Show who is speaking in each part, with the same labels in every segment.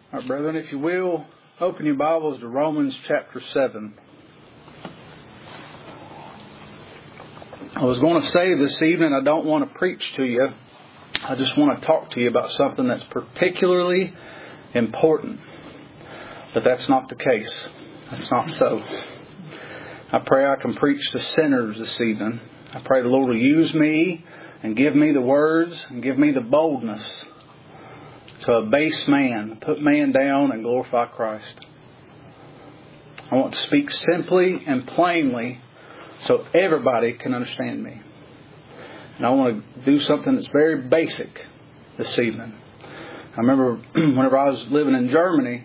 Speaker 1: All right, brethren, if you will, open your Bibles to Romans chapter 7. I was going to say this evening, I don't want to preach to you. I just want to talk to you about something that's particularly important. But that's not the case. That's not so. I pray I can preach to sinners this evening. I pray the Lord will use me and give me the words and give me the boldness to abase man, put man down and glorify Christ. I want to speak simply and plainly so everybody can understand me. And I want to do something that's very basic this evening. I remember whenever I was living in Germany,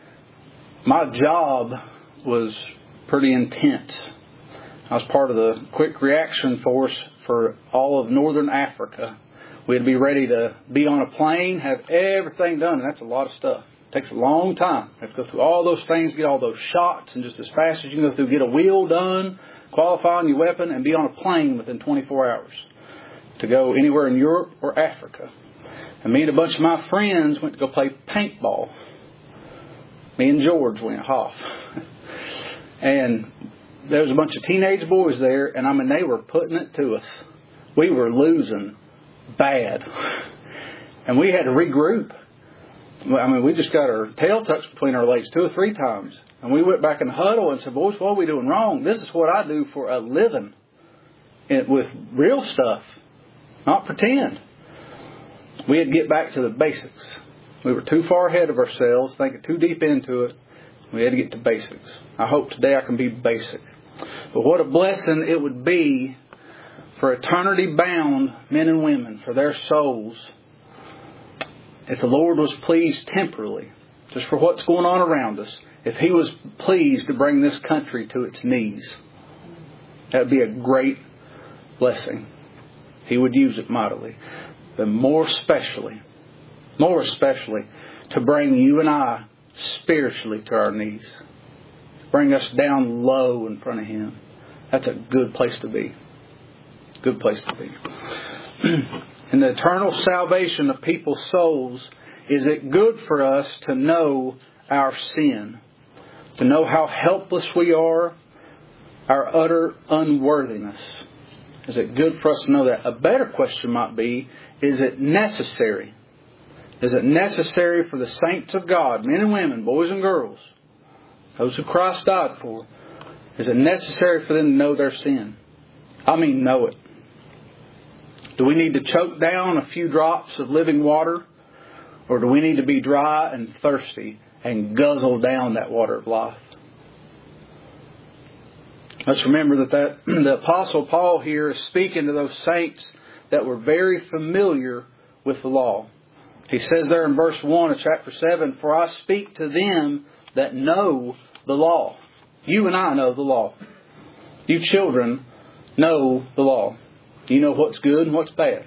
Speaker 1: my job was pretty intense. I was part of the quick reaction force for all of northern Africa. We had to be ready to be on a plane, have everything done, and that's a lot of stuff. It takes a long time. You have to go through all those things, get all those shots, and just as fast as you can go through, get a wheel done, qualify on your weapon, and be on a plane within 24 hours to go anywhere in Europe or Africa. And me and a bunch of my friends went to go play paintball. Me and George went off. And there was a bunch of teenage boys there, and they were putting it to us. We were losing bad. And we had to regroup. We just got our tail tucked between our legs 2 or 3 times. And we went back in the huddle and said, boys, what are we doing wrong? This is what I do for a living. With real stuff. Not pretend. We had to get back to the basics. We were too far ahead of ourselves, thinking too deep into it. We had to get to basics. I hope today I can be basic. But what a blessing it would be for eternity-bound men and women, for their souls, if the Lord was pleased temporarily, just for what's going on around us, if He was pleased to bring this country to its knees. That would be a great blessing. He would use it mightily. But more especially, to bring you and I spiritually to our knees. Bring us down low in front of Him. That's a good place to be. Good place to be. In the eternal salvation of people's souls, is it good for us to know our sin? To know how helpless we are? Our utter unworthiness? Is it good for us to know that? A better question might be, is it necessary? Is it necessary for the saints of God, men and women, boys and girls, those who Christ died for, is it necessary for them to know their sin? Know it. Do we need to choke down a few drops of living water? Or do we need to be dry and thirsty and guzzle down that water of life? Let's remember that the Apostle Paul here is speaking to those saints that were very familiar with the law. He says there in verse 1 of chapter 7, "For I speak to them that know the law." You and I know the law. You children know the law. You know what's good and what's bad.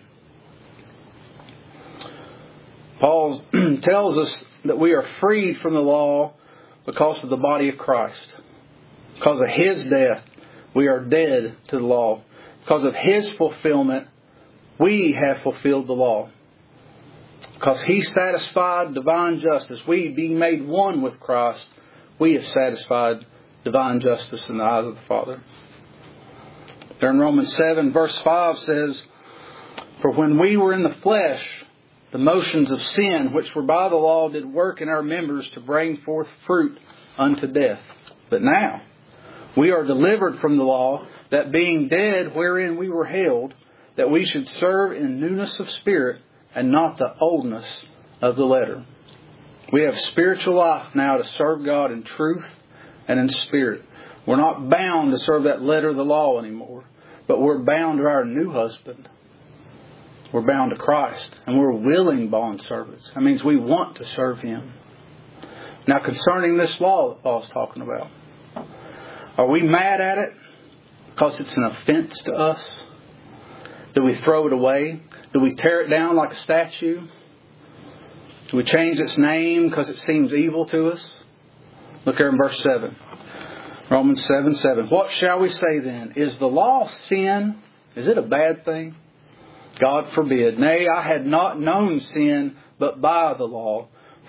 Speaker 1: Paul tells us that we are freed from the law because of the body of Christ. Because of His death, we are dead to the law. Because of His fulfillment, we have fulfilled the law. Because He satisfied divine justice, we being made one with Christ, we have satisfied divine justice in the eyes of the Father. There in Romans 7 verse 5 says, "For when we were in the flesh, the motions of sin, which were by the law, did work in our members to bring forth fruit unto death. But now we are delivered from the law, that being dead wherein we were held, that we should serve in newness of spirit, and not the oldness of the letter." We have spiritual life now to serve God in truth and in spirit. We're not bound to serve that letter of the law anymore, but we're bound to our new husband. We're bound to Christ, and we're willing bond servants. That means we want to serve Him. Now, concerning this law that Paul's talking about, are we mad at it because it's an offense to us? Do we throw it away? Do we tear it down like a statue? Do we change its name because it seems evil to us? Look here in verse 7. Romans 7:7. "What shall we say then? Is the law sin? Is it a bad thing? God forbid. Nay, I had not known sin but by the law.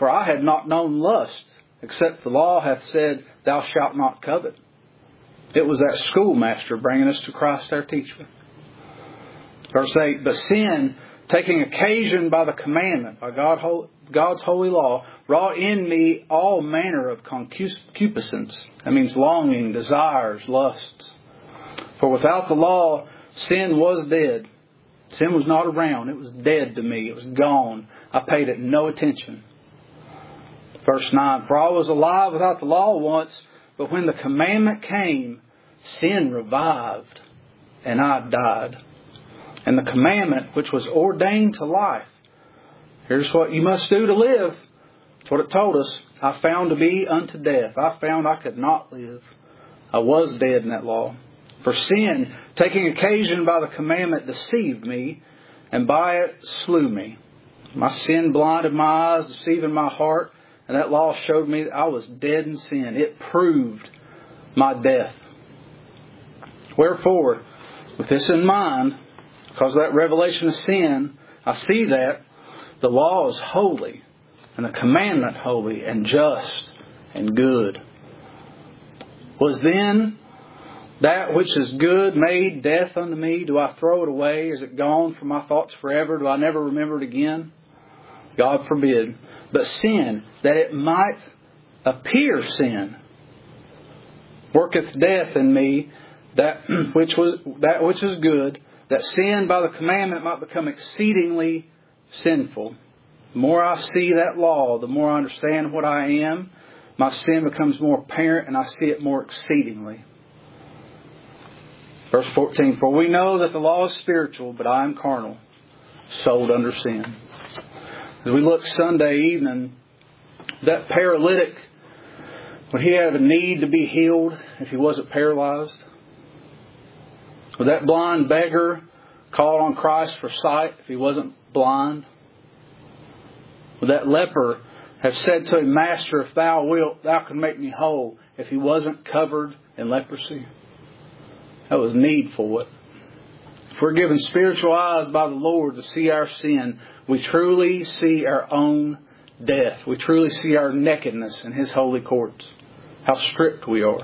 Speaker 1: For I had not known lust, except the law hath said, Thou shalt not covet. It was that schoolmaster bringing us to Christ our teacher. Verse 8, but sin, taking occasion by the commandment, by God's holy law, wrought in me all manner of concupiscence. That means longing, desires, lusts. For without the law, sin was dead. Sin was not around. It was dead to me. It was gone. I paid it no attention. Verse 9, for I was alive without the law once, but when the commandment came, sin revived, and I died. And the commandment, which was ordained to life, here's what you must do to live. That's what it told us. I found to be unto death. I found I could not live. I was dead in that law. For sin, taking occasion by the commandment, deceived me, and by it slew me. My sin blinded my eyes, deceiving my heart, and that law showed me that I was dead in sin. It proved my death. Wherefore, with this in mind, because of that revelation of sin, I see that the law is holy, and the commandment holy, and just, and good. Was then that which is good made death unto me? Do I throw it away? Is it gone from my thoughts forever? Do I never remember it again? God forbid. But sin, that it might appear sin, worketh death in me, that which is good, that sin by the commandment might become exceedingly sinful. The more I see that law, the more I understand what I am. My sin becomes more apparent, and I see it more exceedingly. Verse 14, for we know that the law is spiritual, but I am carnal, sold under sin. As we look Sunday evening, that paralytic, would he have a need to be healed if he wasn't paralyzed? Would that blind beggar call on Christ for sight if he wasn't blind? Would that leper have said to him, Master, if thou wilt, thou can make me whole, if he wasn't covered in leprosy? That was needful. If we're given spiritual eyes by the Lord to see our sin, we truly see our own death. We truly see our nakedness in His holy courts. How stripped we are.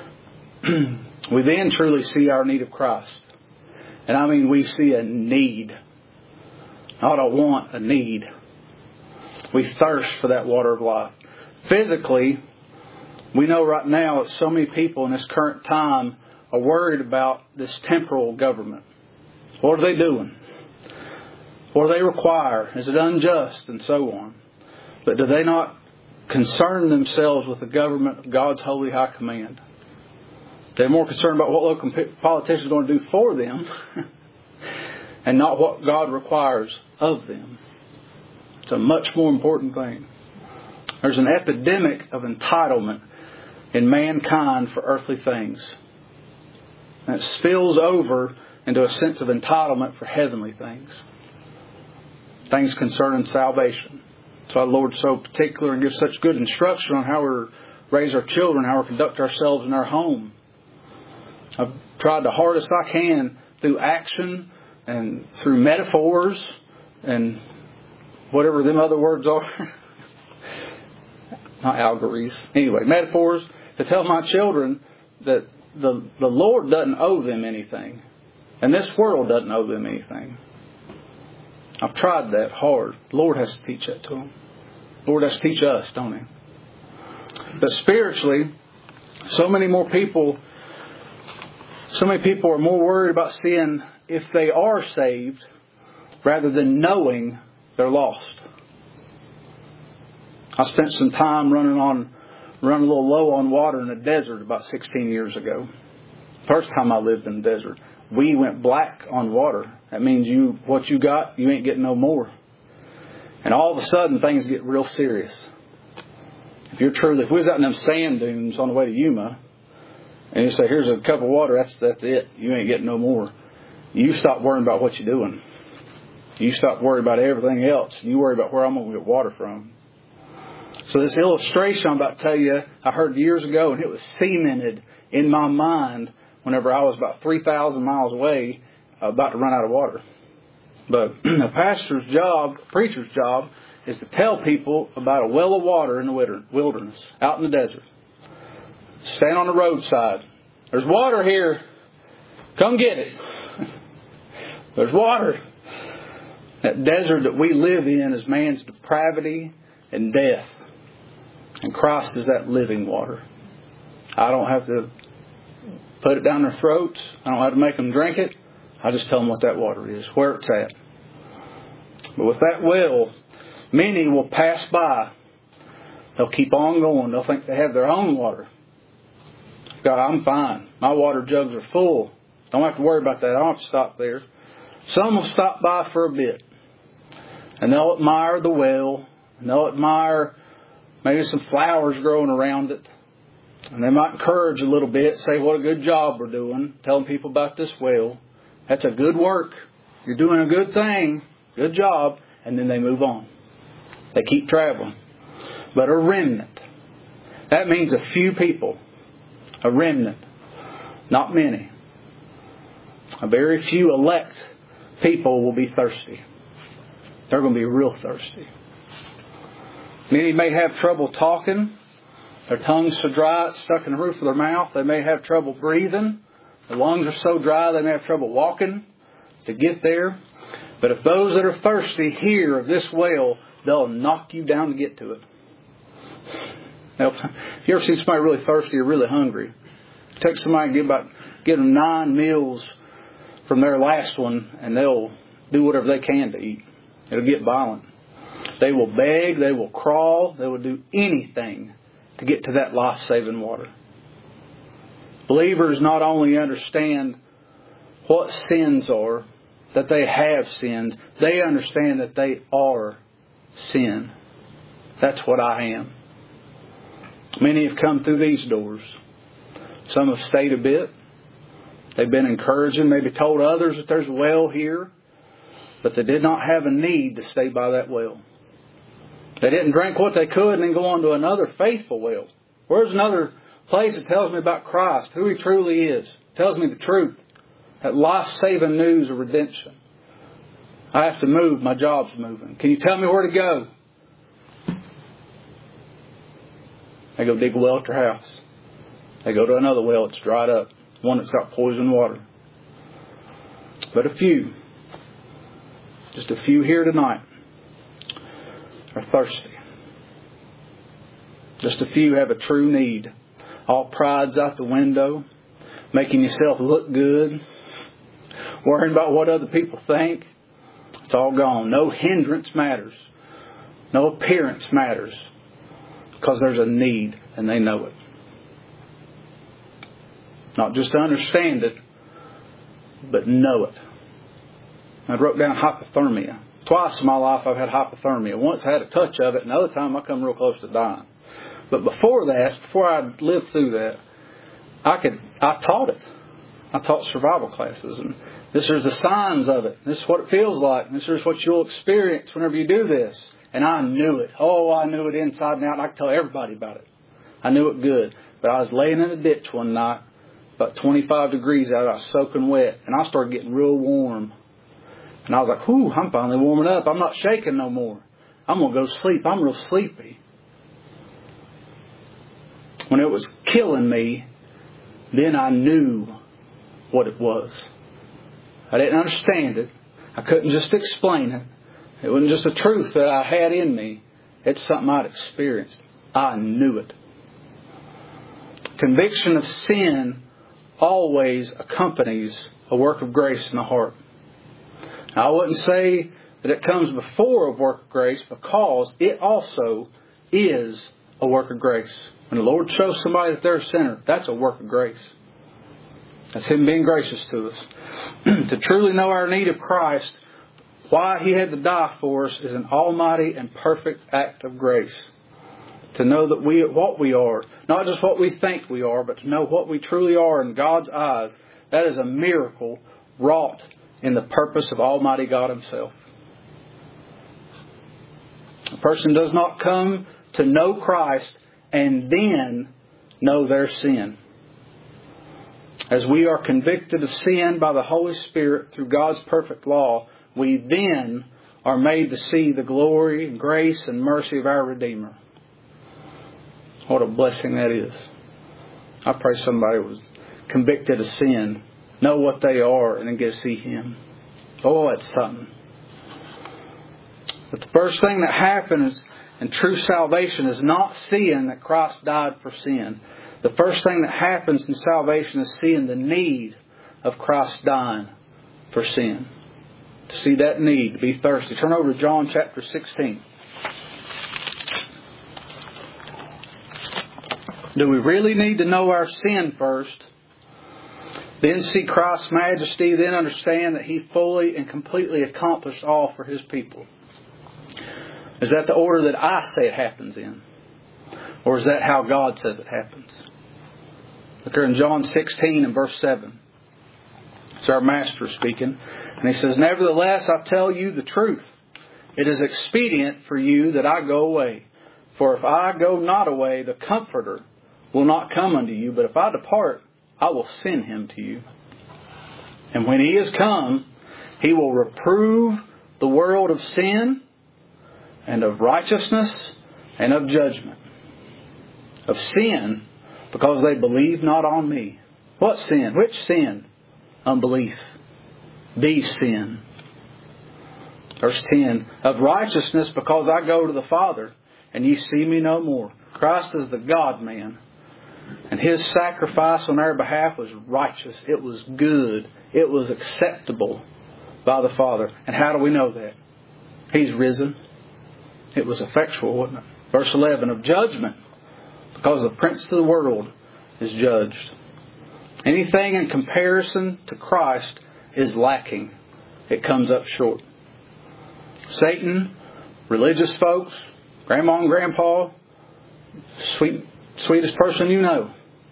Speaker 1: We then truly see our need of Christ. And I mean, we see a need. Not a want, a need. We thirst for that water of life. Physically, we know right now that so many people in this current time are worried about this temporal government. What are they doing? What do they require? Is it unjust? And so on. But do they not concern themselves with the government of God's holy high command? They're more concerned about what local politicians are going to do for them and not what God requires of them. It's a much more important thing. There's an epidemic of entitlement in mankind for earthly things. And it spills over into a sense of entitlement for heavenly things. Things concerning salvation. That's why the Lord's so particular and gives such good instruction on how we raise our children, how we conduct ourselves in our home. I've tried the hardest I can through action and through metaphors and whatever them other words are. Not allegories. Anyway, metaphors to tell my children that the Lord doesn't owe them anything. And this world doesn't owe them anything. I've tried that hard. The Lord has to teach that to them. The Lord has to teach us, don't He? But spiritually, so many people are more worried about seeing if they are saved rather than knowing they're lost. I spent some time running a little low on water in the desert about 16 years ago. First time I lived in the desert. We went black on water. That means what you got, you ain't getting no more. And all of a sudden things get real serious. If we was out in them sand dunes on the way to Yuma, and you say, here's a cup of water, that's it. You ain't getting no more. You stop worrying about what you're doing. You stop worrying about everything else. You worry about where I'm going to get water from. So this illustration I'm about to tell you, I heard years ago, and it was cemented in my mind whenever I was about 3,000 miles away, about to run out of water. But a pastor's job, a preacher's job, is to tell people about a well of water in the wilderness, out in the desert. Stand on the roadside. There's water here. Come get it. There's water. That desert that we live in is man's depravity and death. And Christ is that living water. I don't have to put it down their throats. I don't have to make them drink it. I just tell them what that water is, where it's at. But with that well, many will pass by. They'll keep on going. They'll think they have their own water. God, I'm fine. My water jugs are full. Don't have to worry about that. I don't have to stop there. Some will stop by for a bit. And they'll admire the well. And they'll admire maybe some flowers growing around it. And they might encourage a little bit. Say what a good job we're doing. Telling people about this well. That's a good work. You're doing a good thing. Good job. And then they move on. They keep traveling. But a remnant. That means a few people. A remnant. Not many. A very few elect people will be thirsty. They're going to be real thirsty. Many may have trouble talking. Their tongue's so dry it's stuck in the roof of their mouth. They may have trouble breathing. Their lungs are so dry they may have trouble walking to get there. But if those that are thirsty hear of this well, they'll knock you down to get to it. Now, if you ever see somebody really thirsty or really hungry, take somebody and give them 9 meals from their last one, and they'll do whatever they can to eat. It'll get violent. They will beg, they will crawl, they will do anything to get to that life-saving water. Believers not only understand what sins are, that they have sins, they understand that they are sin. That's what I am. Many have come through these doors. Some have stayed a bit. They've been encouraging, maybe told others that there's a well here. But they did not have a need to stay by that well. They didn't drink what they could and then go on to another faithful well. Where's another place that tells me about Christ, who He truly is? Tells me the truth. That life-saving news of redemption. I have to move. My job's moving. Can you tell me where to go? They go dig a well at their house. They go to another well that's dried up. One that's got poison water. But a few, just a few here tonight, are thirsty. Just a few have a true need. All pride's out the window. Making yourself look good. Worrying about what other people think. It's all gone. No hindrance matters. No appearance matters. Because there's a need and they know it. Not just to understand it, but know it. I wrote down hypothermia. Twice in my life I've had hypothermia. Once I had a touch of it, and another time I come real close to dying. But before I lived through that, I taught it. I taught survival classes, and this is the signs of it. This is what it feels like. This is what you'll experience whenever you do this. And I knew it. Oh, I knew it inside and out. I could tell everybody about it. I knew it good. But I was laying in a ditch one night, about 25 degrees out. I was soaking wet, and I started getting real warm. And I was like, whew, I'm finally warming up. I'm not shaking no more. I'm going to go to sleep. I'm real sleepy. When it was killing me, then I knew what it was. I didn't understand it. I couldn't just explain it. It wasn't just a truth that I had in me. It's something I'd experienced. I knew it. Conviction of sin always accompanies a work of grace in the heart. Now, I wouldn't say that it comes before a work of grace, because it also is a work of grace. When the Lord shows somebody that they're a sinner, that's a work of grace. That's Him being gracious to us. To truly know our need of Christ, why He had to die for us, is an almighty and perfect act of grace. To know that what we are, not just what we think we are, but to know what we truly are in God's eyes, that is a miracle wrought in the purpose of Almighty God Himself. A person does not come to know Christ and then know their sin. As we are convicted of sin by the Holy Spirit through God's perfect law, we then are made to see the glory and grace and mercy of our Redeemer. What a blessing that is. I pray somebody was convicted of sin, know what they are, and then get to see Him. Oh, that's something. But the first thing that happens in true salvation is not seeing that Christ died for sin. The first thing that happens in salvation is seeing the need of Christ dying for sin. To see that need, to be thirsty. Turn over to John chapter 16. Do we really need to know our sin first? Then see Christ's majesty, then understand that He fully and completely accomplished all for His people. Is that the order that I say it happens in? Or is that how God says it happens? Look here in John 16 and verse 7. It's our Master speaking. And He says, "Nevertheless, I tell you the truth. It is expedient for you that I go away. For if I go not away, the Comforter will not come unto you. But if I depart, I will send Him to you. And when He is come, He will reprove the world of sin and of righteousness and of judgment. Of sin, because they believe not on me." What sin? Which sin? Unbelief. The sin. Verse 10. "Of righteousness, because I go to the Father, and ye see me no more." Christ is the God-man. And His sacrifice on our behalf was righteous. It was good. It was acceptable by the Father. And how do we know that? He's risen. It was effectual, wasn't it? Verse 11. "Of judgment, because the prince of the world is judged." Anything in comparison to Christ is lacking. It comes up short. Satan, religious folks, grandma and grandpa, sweetest person you know,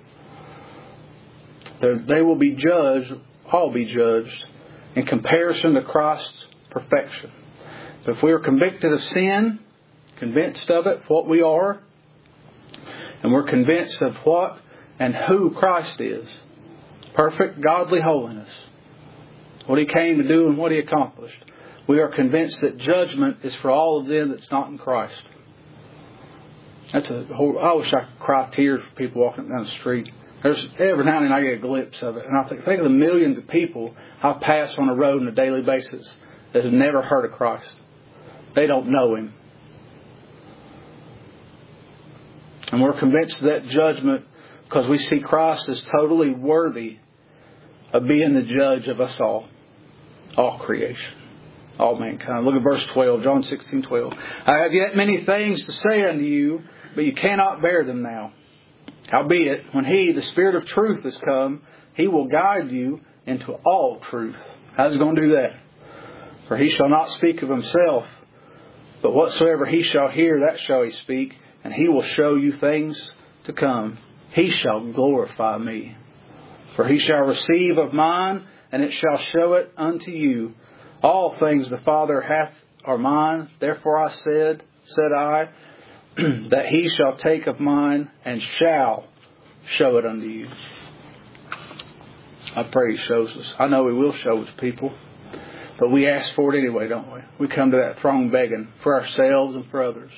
Speaker 1: they will be judged, all be judged, in comparison to Christ's perfection. But if we are convicted of sin, convinced of it, what we are, and we're convinced of what and who Christ is, perfect godly holiness, what He came to do and what He accomplished, we are convinced that judgment is for all of them that's not in Christ. I wish I could cry tears for people walking down the street. Every now and then I get a glimpse of it. And I think of the millions of people I pass on the road on a daily basis that have never heard of Christ. They don't know Him. And we're convinced of that judgment because we see Christ as totally worthy of being the judge of us all creation, all mankind. Look at verse 12, John 16:12. "I have yet many things to say unto you, but you cannot bear them now. Howbeit, when He, the Spirit of truth, is come, He will guide you into all truth." How's He going to do that? "For He shall not speak of Himself, but whatsoever He shall hear, that shall He speak, and He will show you things to come. He shall glorify me. For He shall receive of mine, and it shall show it unto you. All things the Father hath are mine. Therefore I said I, that He shall take of mine, and shall show it unto you." I pray He shows us. I know He will show us people. But we ask for it anyway, don't we? We come to that throne begging for ourselves and for others.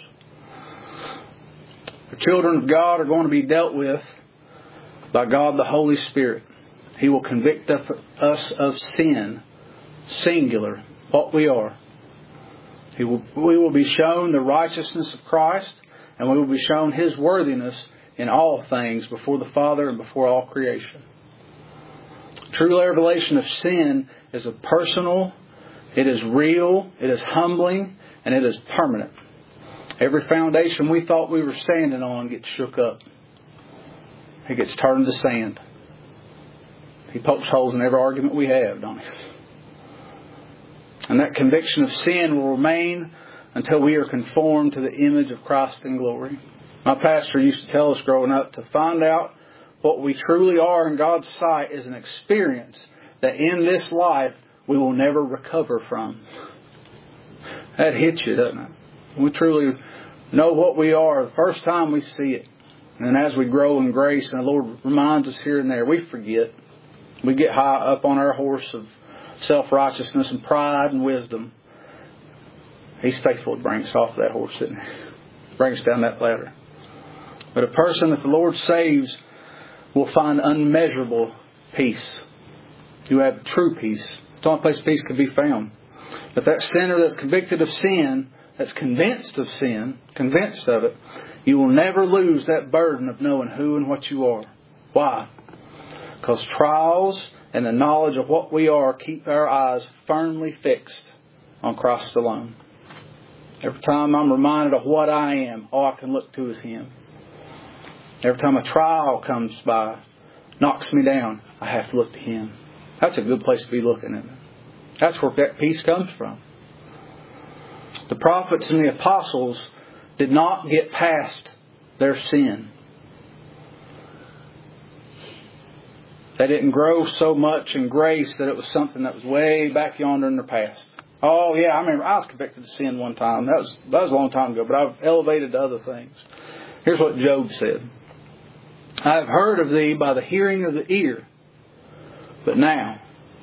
Speaker 1: The children of God are going to be dealt with by God the Holy Spirit. He will convict us of sin, singular, what we are. We will be shown the righteousness of Christ, and we will be shown His worthiness in all things before the Father and before all creation. True revelation of sin is a personal, it is real, it is humbling, and it is permanent. Every foundation we thought we were standing on gets shook up. It gets turned to sand. He pokes holes in every argument we have, don't He? And that conviction of sin will remain until we are conformed to the image of Christ in glory. My pastor used to tell us growing up to find out what we truly are in God's sight is an experience that in this life we will never recover from. That hits you, doesn't it? We truly know what we are the first time we see it. And as we grow in grace and the Lord reminds us here and there, we forget. We get high up on our horse of self-righteousness and pride and wisdom. He's faithful to bring us off that horse, isn't He? Bring us down that ladder. But a person that the Lord saves will find unmeasurable peace. You have true peace. It's the only place peace can be found. But that sinner that's convicted of sin, that's convinced of sin, convinced of it, you will never lose that burden of knowing who and what you are. Why? Because trials and the knowledge of what we are keep our eyes firmly fixed on Christ alone. Every time I'm reminded of what I am, all I can look to is Him. Every time a trial comes by, knocks me down, I have to look to Him. That's a good place to be looking at it. That's where that peace comes from. The prophets and the apostles did not get past their sin. They didn't grow so much in grace that it was something that was way back yonder in their past. Oh yeah, I remember I was convicted of sin one time. That was a long time ago, but I've elevated to other things. Here's what Job said. I have heard of thee by the hearing of the ear, but now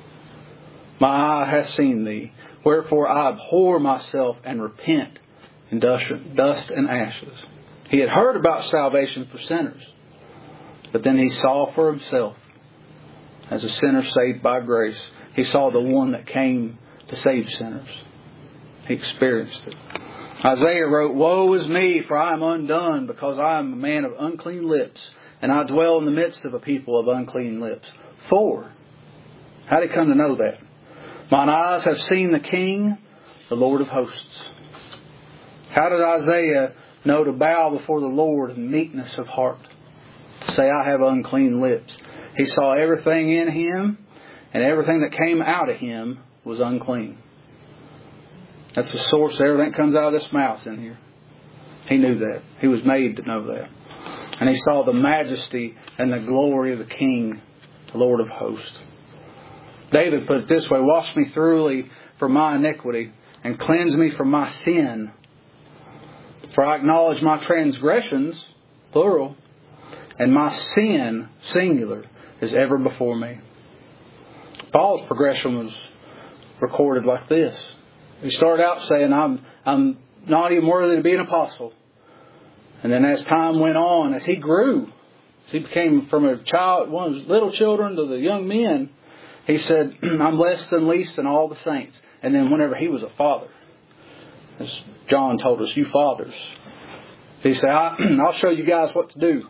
Speaker 1: my eye hath seen thee. Wherefore I abhor myself and repent in dust and ashes. He had heard about salvation for sinners, but then he saw for himself, as a sinner saved by grace, he saw the one that came to save sinners. He experienced it. Isaiah wrote, Woe is me, for I am undone, because I am a man of unclean lips, and I dwell in the midst of a people of unclean lips. For, how did he come to know that? Mine eyes have seen the King, the Lord of hosts. How did Isaiah know to bow before the Lord in meekness of heart? To say, I have unclean lips. He saw everything in him, and everything that came out of him was unclean. That's the source of everything that comes out of this mouth in here. He knew that. He was made to know that. And he saw the majesty and the glory of the King, the Lord of hosts. David put it this way, Wash me thoroughly from my iniquity, and cleanse me from my sin. For I acknowledge my transgressions, plural, and my sin, singular, is ever before me. Paul's progression was recorded like this. He started out saying, I'm not even worthy to be an apostle. And then as time went on, as he grew, as he became from a child, one of his little children to the young men, he said, I'm less than least in all the saints. And then whenever he was a father, as John told us, you fathers, he said, I'll show you guys what to do.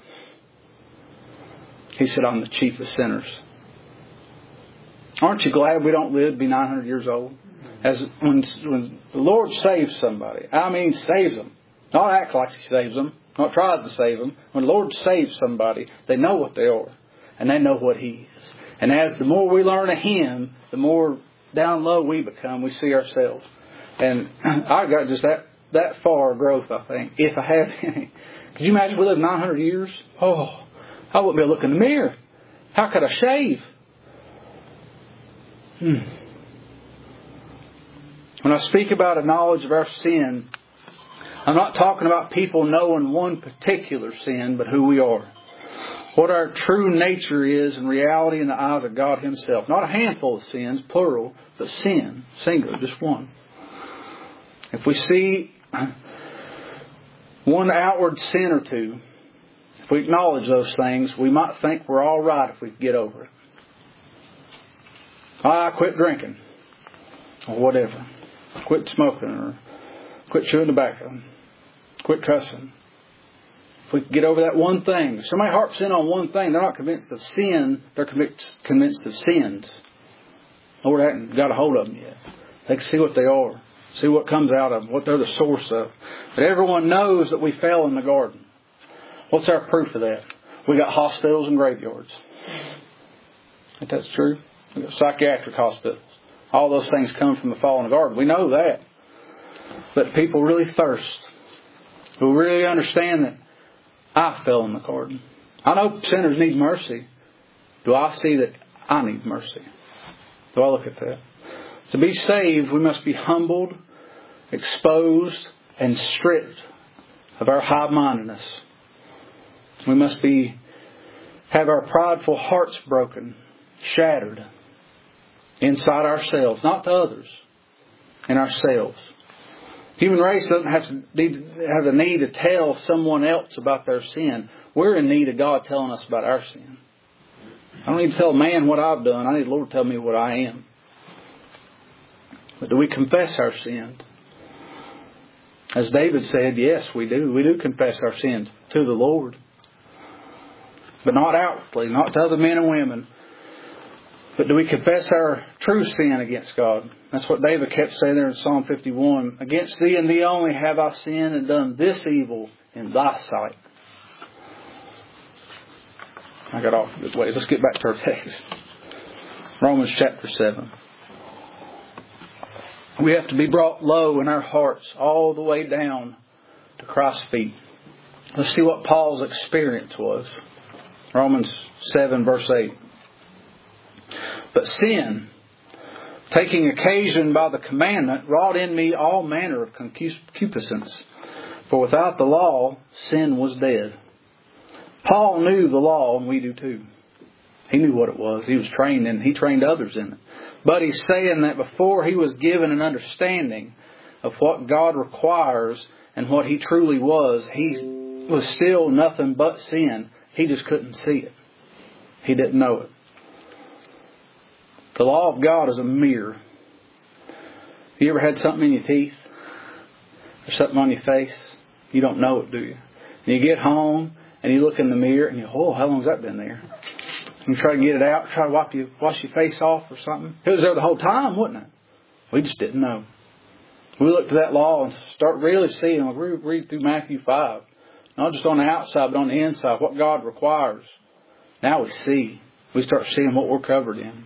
Speaker 1: He said, I'm the chief of sinners. Aren't you glad we don't live to be 900 years old? As when the Lord saves somebody, I mean saves them. Not acts like He saves them, not tries to save them. When the Lord saves somebody, they know what they are. And they know what He is. And as the more we learn of Him, the more down low we become, we see ourselves. And I got just that far growth, I think, if I have any. Could you imagine we live 900 years? Oh, I wouldn't be able to look in the mirror. How could I shave? When I speak about a knowledge of our sin, I'm not talking about people knowing one particular sin, but who we are. What our true nature is in reality in the eyes of God Himself. Not a handful of sins, plural, but sin, singular, just one. If we see one outward sin or two, if we acknowledge those things, we might think we're all right if we get over it. I quit drinking, or whatever. Quit smoking, or quit chewing tobacco. Quit cussing. If we get over that one thing. If somebody harps in on one thing, they're not convinced of sin, they're convinced of sins. Lord hasn't got a hold of them yet. They can see what they are. See what comes out of them, what they're the source of. But everyone knows that we fell in the garden. What's our proof of that? We got hospitals and graveyards. If that's true. We got psychiatric hospitals. All those things come from the fall in the garden. We know that. But people really thirst. Who really understand that I fell in the garden. I know sinners need mercy. Do I see that I need mercy? Do I look at that? To be saved, we must be humbled, exposed, and stripped of our high-mindedness. We must have our prideful hearts broken, shattered, inside ourselves, not to others, in ourselves. Human race doesn't have the need to tell someone else about their sin. We're in need of God telling us about our sin. I don't need to tell man what I've done. I need the Lord to tell me what I am. But do we confess our sins? As David said, yes, we do. We do confess our sins to the Lord. But not outwardly, not to other men and women. But do we confess our true sin against God? That's what David kept saying there in Psalm 51. Against thee and thee only have I sinned and done this evil in thy sight. I got off a good way. Let's get back to our text. Romans chapter 7. We have to be brought low in our hearts all the way down to Christ's feet. Let's see what Paul's experience was. Romans 7 verse 8. But sin, taking occasion by the commandment, wrought in me all manner of concupiscence. For without the law, sin was dead. Paul knew the law, and we do too. He knew what it was. He was trained in it. He trained others in it. But he's saying that before he was given an understanding of what God requires and what he truly was, he was still nothing but sin. He just couldn't see it. He didn't know it. The law of God is a mirror. You ever had something in your teeth? Or something on your face? You don't know it, do you? And you get home and you look in the mirror and you go, oh, how long has that been there? And you try to get it out, try to wash your face off or something. It was there the whole time, wasn't it? We just didn't know. We look to that law and start really seeing, like we read through Matthew 5. Not just on the outside, but on the inside, what God requires. Now we see. We start seeing what we're covered in.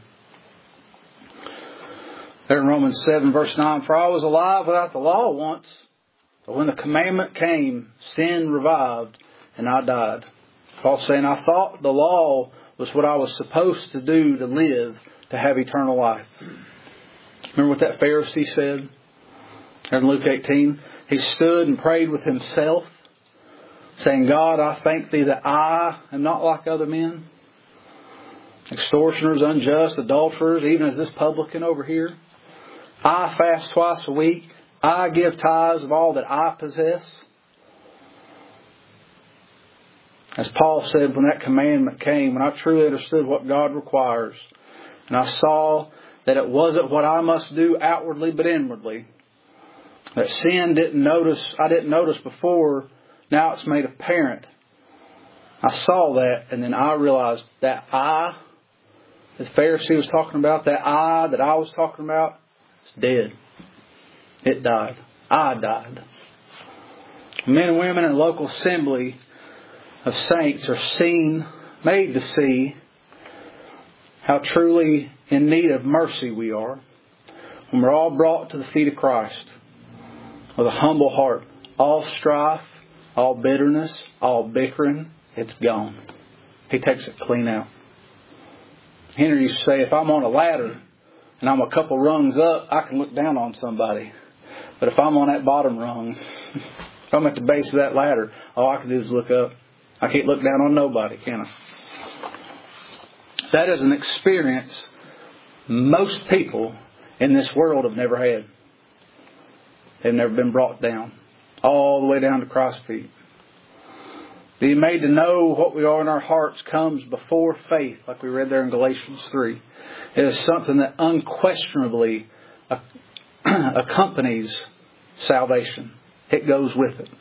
Speaker 1: There in Romans 7 verse 9, for I was alive without the law once, but when the commandment came, sin revived, and I died. Paul's saying, I thought the law was what I was supposed to do to live, to have eternal life. Remember what that Pharisee said? In Luke 18, he stood and prayed with himself, saying, God, I thank thee that I am not like other men, extortioners, unjust, adulterers, even as this publican over here. I fast twice a week. I give tithes of all that I possess. As Paul said, when that commandment came, when I truly understood what God requires, and I saw that it wasn't what I must do outwardly but inwardly, that sin I didn't notice before, now it's made apparent. I saw that, and then I realized that I, as the Pharisee was talking about, that I was talking about, it's dead. It died. I died. Men and women in the local assembly of saints are made to see how truly in need of mercy we are when we're all brought to the feet of Christ with a humble heart. All strife, all bitterness, all bickering, it's gone. He takes it clean out. Henry used to say, if I'm on a ladder and I'm a couple rungs up, I can look down on somebody. But if I'm on that bottom rung, if I'm at the base of that ladder, all I can do is look up. I can't look down on nobody, can I? That is an experience most people in this world have never had. They've never been brought down. All the way down to Christ's feet. Being made to know what we are in our hearts comes before faith, like we read there in Galatians 3. It is something that unquestionably accompanies salvation. It goes with it.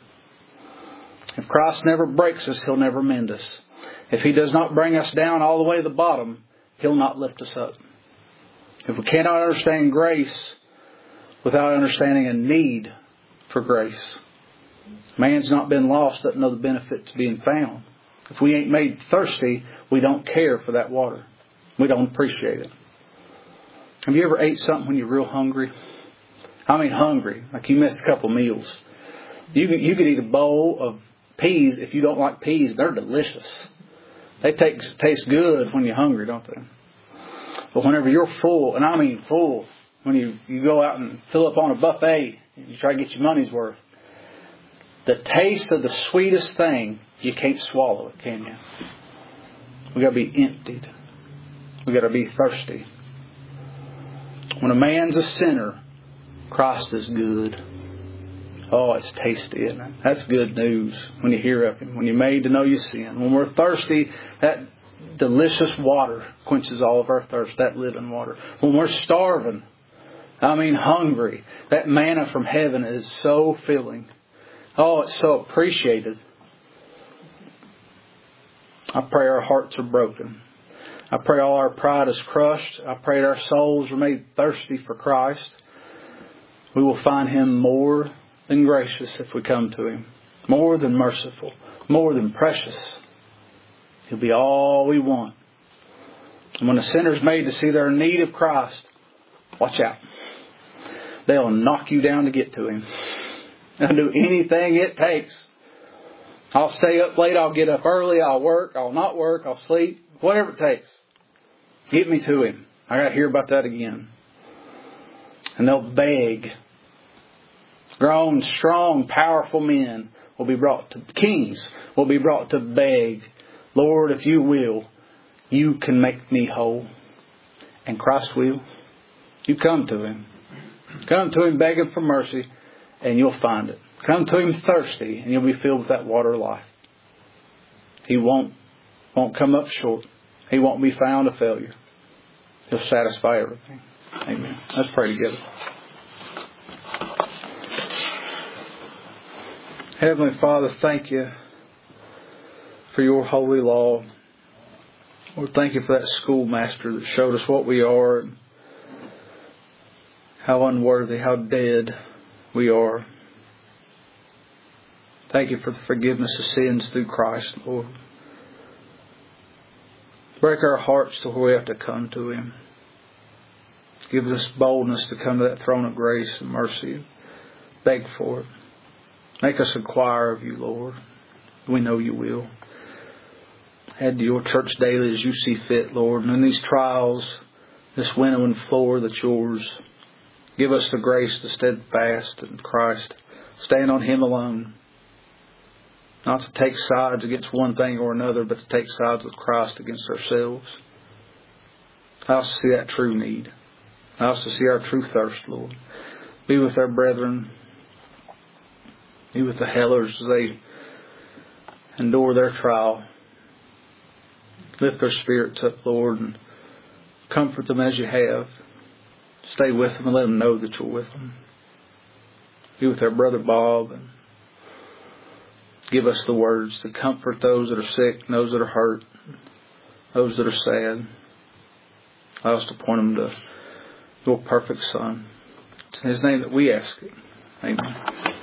Speaker 1: If Christ never breaks us, He'll never mend us. If He does not bring us down all the way to the bottom, He'll not lift us up. If we cannot understand grace without understanding a need for grace, man's not been lost, doesn't know the benefits being found. If we ain't made thirsty, we don't care for that water. We don't appreciate it. Have you ever ate something when you're real hungry? I mean hungry, like you missed a couple meals. You could eat a bowl of peas if you don't like peas. They're delicious. They taste good when you're hungry, don't they? But whenever you're full, and I mean full, when you go out and fill up on a buffet, and you try to get your money's worth, the taste of the sweetest thing, you can't swallow it, can you? We've got to be emptied. We've got to be thirsty. When a man's a sinner, Christ is good. Oh, it's tasty, isn't it? That's good news when you hear of Him. When you're made to know your sin. When we're thirsty, that delicious water quenches all of our thirst, that living water. When we're starving, hungry, that manna from heaven is so filling. Oh, it's so appreciated. I pray our hearts are broken. I pray all our pride is crushed. I pray that our souls are made thirsty for Christ. We will find Him more than gracious if we come to Him. More than merciful. More than precious. He'll be all we want. And when a sinner's made to see their need of Christ, watch out. They'll knock you down to get to Him. They'll do anything it takes. I'll stay up late. I'll get up early. I'll work. I'll not work. I'll sleep. Whatever it takes. Get me to Him. I got to hear about that again. And they'll beg. Grown, strong, powerful men will be brought to, kings will be brought to beg, Lord, if you will, you can make me whole. And Christ will. You come to Him. Come to Him begging for mercy, and you'll find it. Come to Him thirsty, and you'll be filled with that water of life. He won't come up short. He won't be found a failure. He'll satisfy everything. Amen. Let's pray together. Heavenly Father, thank you for your holy law. Lord, thank you for that schoolmaster that showed us what we are and how unworthy, how dead we are. Thank you for the forgiveness of sins through Christ, Lord. Break our hearts to where we have to come to Him. Give us boldness to come to that throne of grace and mercy and beg for it. Make us inquire of you, Lord. We know you will. Add to your church daily as you see fit, Lord. And in these trials, this winnowing floor that's yours, give us the grace to steadfast in Christ. Stand on Him alone. Not to take sides against one thing or another, but to take sides with Christ against ourselves. Allow us to see that true need. Allow us to see our true thirst, Lord. Be with our brethren. Be with the hellers as they endure their trial. Lift their spirits up, Lord, and comfort them as you have. Stay with them and let them know that you're with them. Be with our brother Bob and give us the words to comfort those that are sick, those that are hurt, those that are sad. Allow us to point them to your perfect Son. It's in His name that we ask it. Amen.